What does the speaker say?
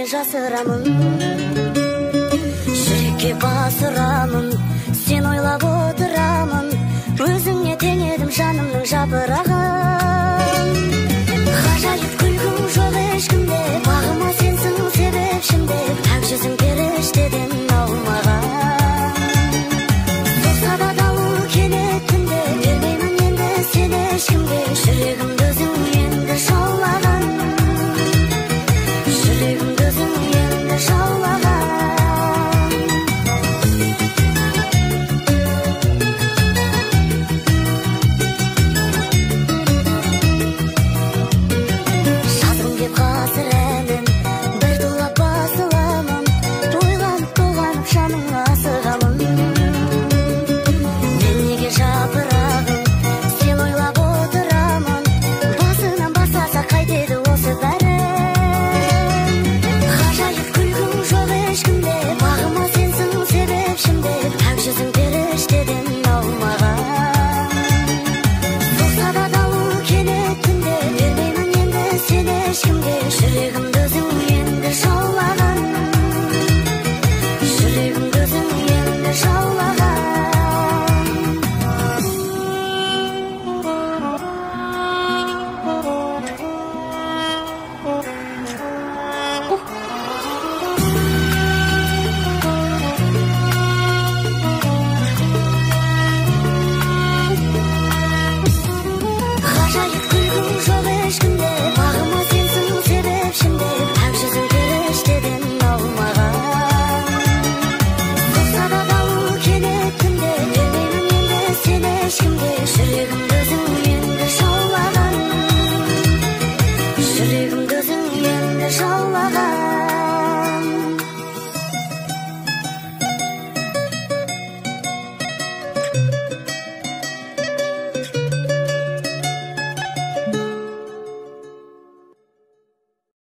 жасырамын, жүрекке басырамын, сен ойлап отырамын, өзіңе тең едім жанымның жапырағын. Ғажайып күлкің жоқ ешкімде, бағыма сенсің себепшімде, ақ жүзің періштеден аумаған. Соқса да дауыл кенет түнде, бермеймін енді сен ешкімге, жүрегімді өзің енді жаулаған, жүрегімді өзің енді жаулаған. Жазғым деп ғасыр әнін бір тулап басыламын, ойланып толғанып жаныңа асығамын. Мен неге жапырағым, сен ойлап отырамын, басынан бастаса қайтеді осы бәрін. Ғажайып күлкің жоқ ешкімде, бағыма сенсің себепшімде, ақ жүзің періштеден аумаған. Соқса да дауыл кенет түнде, бермеймін енді сен ешкімге, жүрегімді өзің енді жаулаған, жүрегімді өзің енді жаулаған.